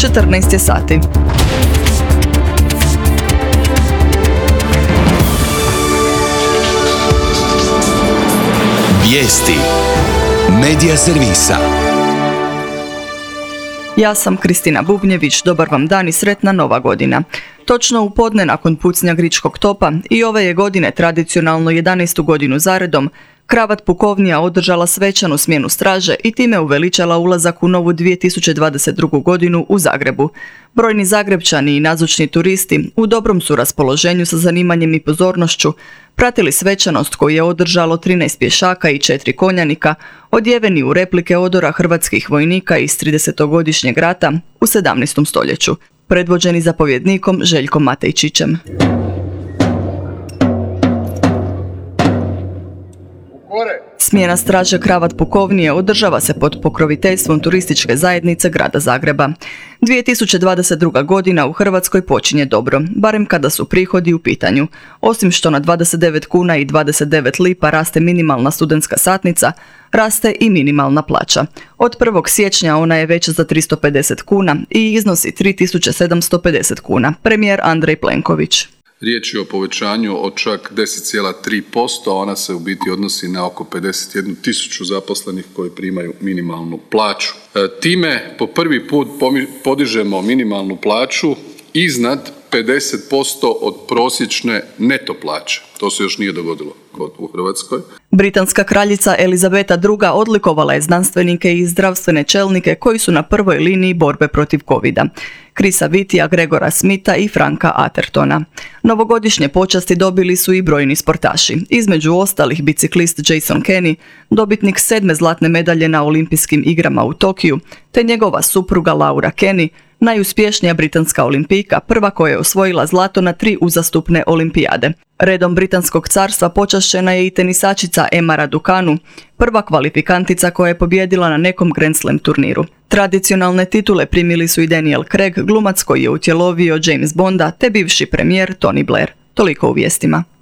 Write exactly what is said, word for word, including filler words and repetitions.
četrnaest je sati. Vijesti Medija servisa. Ja sam Kristina Bubnjević, dobar vam dan i sretna nova godina. Točno u podne nakon pucnja Gričkog topa i ove je godine tradicionalno jedanaestu godinu zaredom Kravat pukovnija održala svečanu smjenu straže i time uveličala ulazak u novu dvije tisuće dvadeset drugu godinu u Zagrebu. Brojni Zagrebčani i nazočni turisti u dobrom su raspoloženju sa zanimanjem i pozornošću pratili svečanost koju je održalo trinaest pješaka i četiri konjanika, odjeveni u replike odora hrvatskih vojnika iz tridesetogodišnjeg rata u sedamnaestom stoljeću, predvođeni zapovjednikom Željkom Matejčićem. Smjena straže Kravat pukovnije održava se pod pokroviteljstvom turističke zajednice grada Zagreba. dvije tisuće dvadeset druga godina u Hrvatskoj počinje dobro, barem kada su prihodi u pitanju. Osim što na dvadeset devet kuna i dvadeset devet lipa raste minimalna studentska satnica, raste i minimalna plaća. Od prvog siječnja ona je veća za tristo pedeset kuna i iznosi tri tisuće sedamsto pedeset kuna. Premijer Andrej Plenković. Riječ je o povećanju od čak deset zarez tri posto, a ona se u biti odnosi na oko pedeset jednu tisuću zaposlenih koji primaju minimalnu plaću. E, time po prvi put podižemo minimalnu plaću iznad pedeset posto od prosječne neto plaće. To se još nije dogodilo kod u Hrvatskoj. Britanska kraljica Elizabeta druga odlikovala je znanstvenike i zdravstvene čelnike koji su na prvoj liniji borbe protiv covida. Chrisa Whittyja, Gregora Smitha i Franka Athertona. Novogodišnje počasti dobili su i brojni sportaši. Između ostalih biciklist Jason Kenny, dobitnik sedme zlatne medalje na olimpijskim igrama u Tokiju, te njegova supruga Laura Kenny, najuspješnija britanska olimpijka, prva koja je osvojila zlato na tri uzastupne olimpijade. Redom britanskog carstva počašćena je i tenisačica Emma Raducanu, prva kvalifikantica koja je pobijedila na nekom Grand Slam turniru. Tradicionalne titule primili su i Daniel Craig, glumac koji je utjelovio James Bonda, te bivši premijer Tony Blair. Toliko u vijestima.